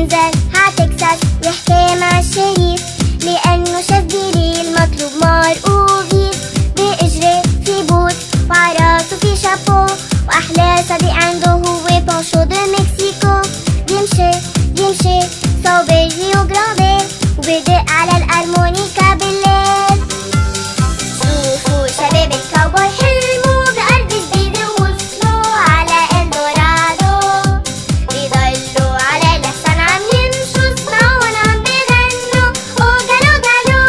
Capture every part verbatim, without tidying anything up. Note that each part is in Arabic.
تنزل هتكسس يحكي مع الشريف، لأنه شاف بليل مطلوب مرقوبيس. بإجري في بوت وعراسه في شابو، وأحلى صديق عنده هو بونشو دو مكسيكو. بيمشي بيمشي صوب الريو جراندي، وبدق على الأرمونيكا بالليل. شوفوا شباب الكاوبوي حلموا بأرض جديدة، ووصلوا على إلدورادو. بيضلوا على لسان عم يمشوا، اسمعوا عم بيغنوا أوغالو غالو.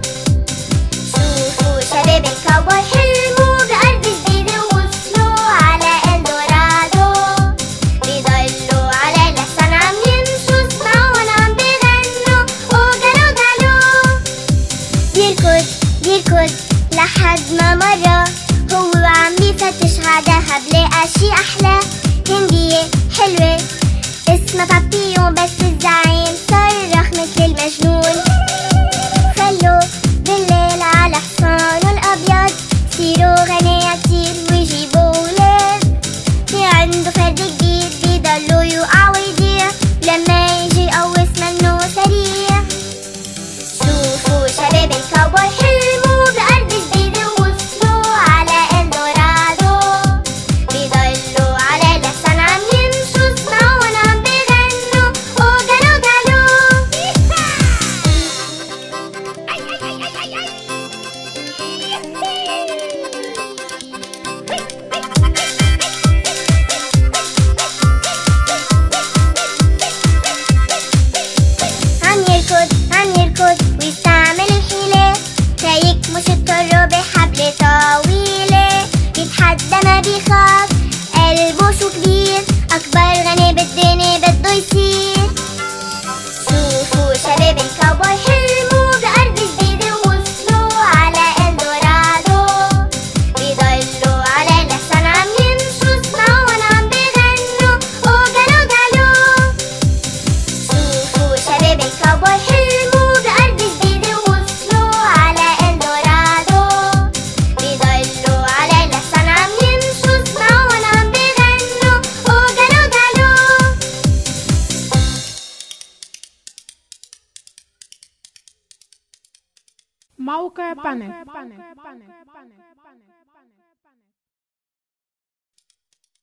شوفوا شباب الكاوبوي حلموا بأرض جديدة، ووصلوا على إلدورادو. بيضلوا على لسان عم يمشوا، اسمعوا عم بيغنوا أوغالو غالو. بيركض بيركض لحد ما مرة هو وعم بيفتش عدها، بلاقى شي أحلى هندية حلوة اسمها بابيون، بس الزعيم صرخ مثل المجنون. خلوه بالليل على حصانه الأبيض، سيروا غنية كتير ويجيبوا ولاد. في عنده فرد جديد بيضلوا يوقع ويضيع، لما يجي يقوس منه سريع. شوفوا شباب الكاوبوي حلموا بأرض جديدة، ووصلوا على إلدورادو. بيضلوا على لسان عم يمشوا، اسمعوا عم بيغنوا أوغالو غالو. عم يركض عم يركض ويستعمل الحيلة، رايك مش اضطره بحبل طويلة. بيتحدى ما بيخاف، قلبه شو كبير، أكبر غني بالدنيا بده يصير. شوفوا شباب الكاوبوي حلموا بأرض جديدة، ووصلوا على إلدورادو. بيضلوا على لسان عم يمشوا، اسمعوا عم بيغنوا أوغالو غالو. شوفوا شباب الكاوبوي حلموا بأرض جديدة، ووصلوا على إلدورادو. بيضلوا على لسان عم يمشوا، اسمعوا عم بيغنوا أوغالو غالو. موقع بانل.